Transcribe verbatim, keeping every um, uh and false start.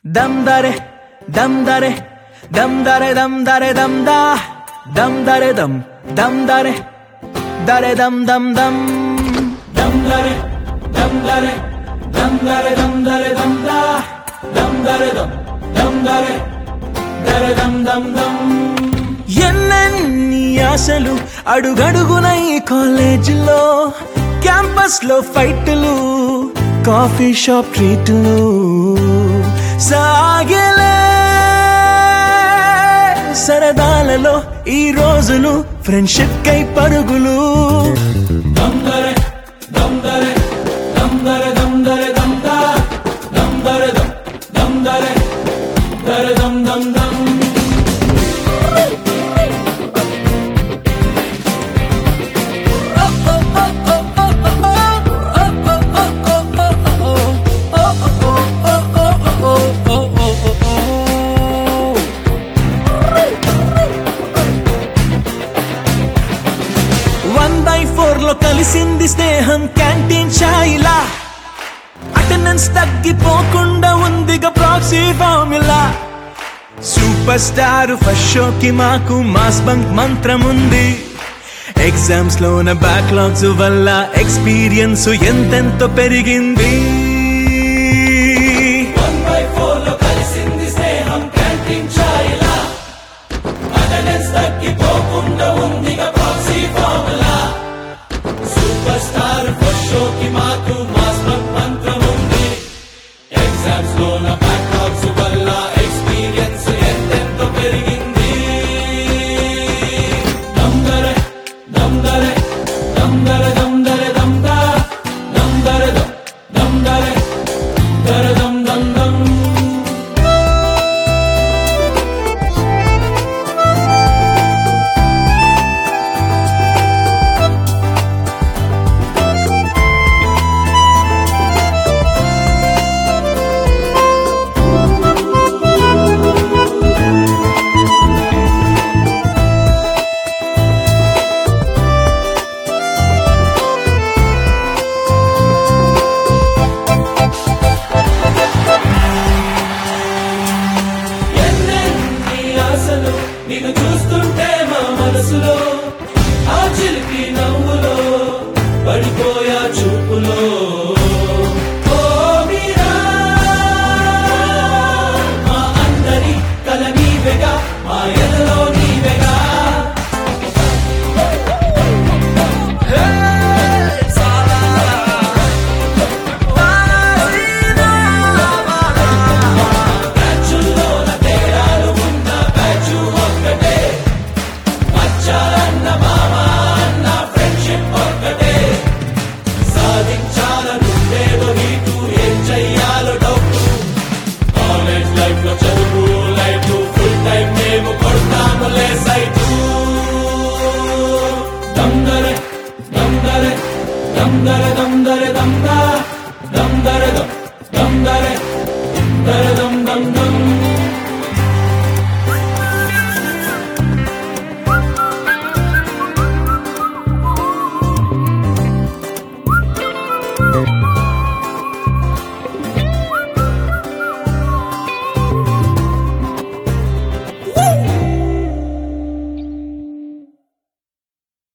దమ్ దరే దమ్ దరే దమ్ దరే దమ్ దరే దమ్ దా దమ్ దరే దమ్ దమ్ దరే దరే దమ్ దమ్ దమ్ దమ్ దరే దమ్ దరే దమ్ దరే దమ్ దరే దమ్ దా దమ్ దరే దమ్ దమ్ దరే దరే దమ్ దమ్ దమ్ ఎన్నెన్ని ఆశలు అడుగడుగున ఈ కాలేజీలో క్యాంపస్ లో ఫైట్లు కాఫీ షాప్ ట్రీట్లు సాగలే సరదాలలో ఈ రోజులు ఫ్రెండ్షిప్ కై పరుగులు దమ్ దరే దమ్ దరే దమ్ దరే దమ్ దరే దమ్ దా దమ్ దరే దమ్ దమ్ దరే దరే దమ్ దమ్ దమ్ వన్ బై ఫోర్ లో కలిసింది స్నేహం క్యాంటీన్ ఛాయిలా అటెండెన్స్ తగ్గిపోకుండా ఉందిగా proxy formula super star first షోకి మాకు మాస్ బంక్ మంత్రం ఉంది ఎగ్జామ్స్ లోన బ్యాక్లాగ్స్ వల్ల ఎక్స్పీరియన్స్ ఎంతెంతో పెరిగింది వన్ బై ఫోర్ లో కలిసింది స్నేహం క్యాంటీన్ ఛాయిలా అటెండెన్స్ తగ్గిపోకుండా ఉందిగా proxy formula super star first షోకి మాకు మాస్ బంక్ మంత్రం ఉంది ఎగ్జామ్స్ లోన బ్యాక్లాగ్స్ వల్ల ఎక్స్పీరియన్స్ ఎంతెంతో పెరిగింది దమ్ దరే దమ్ దరే దమ్ దరే దమ్ దరే దమ్ దా దమ్ దరే దమ్ దమ్ దరే దరే దమ్ దమ్ దమ్ నిన్ను చూస్తుంటే మా మనసులో ఆ చిలిపి నవ్వులో పడిపోయా చూపులో ఓ మీరా మా అందరి కల నీవెగా మా ఎదలో నీవెగా దమ్ దరే దమ్ దరే దమ్ దరే దమ్ దరే దమ్ దా దమ్ దరే దమ్ దమ్ దరే దరే దమ్ దమ్ దమ్